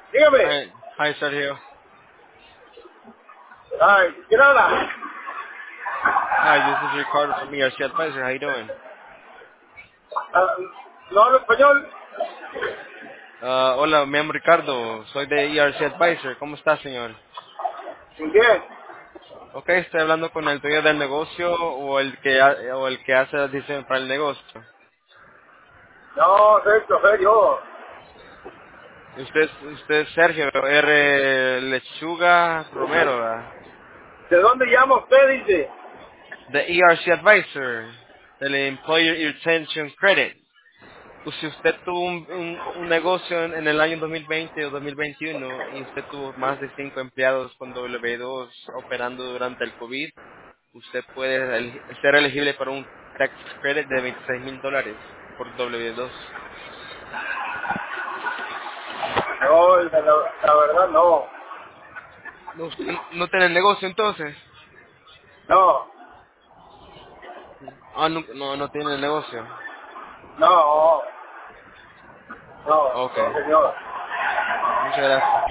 Dígame. Hi, Sergio. Ay, ¿quién habla? Hi, this is Ricardo from ERC Advisor. How you doing? Ah, ¿No hablo español? Hola, me llamo Ricardo. Soy de ERC Advisor. ¿Cómo está, señor? Muy bien. Ok, estoy hablando con el dueño del negocio o el que hace el diseño para el negocio. No, soy el chofer yo. Usted es Sergio R. Lechuga Romero, ¿verdad? ¿De dónde llama usted, dice? De ERC Advisor, del Employer Retention Credit. Pues si usted tuvo un negocio en el año 2020 o 2021 y usted tuvo más de 5 empleados con W2 operando durante el COVID, usted puede ser elegible para un tax credit de $26,000 por W2. No, la verdad no. No, usted no tiene negocio entonces. No, Ah, no, no tiene negocio. no, no, Ok, no, señor. muchas gracias.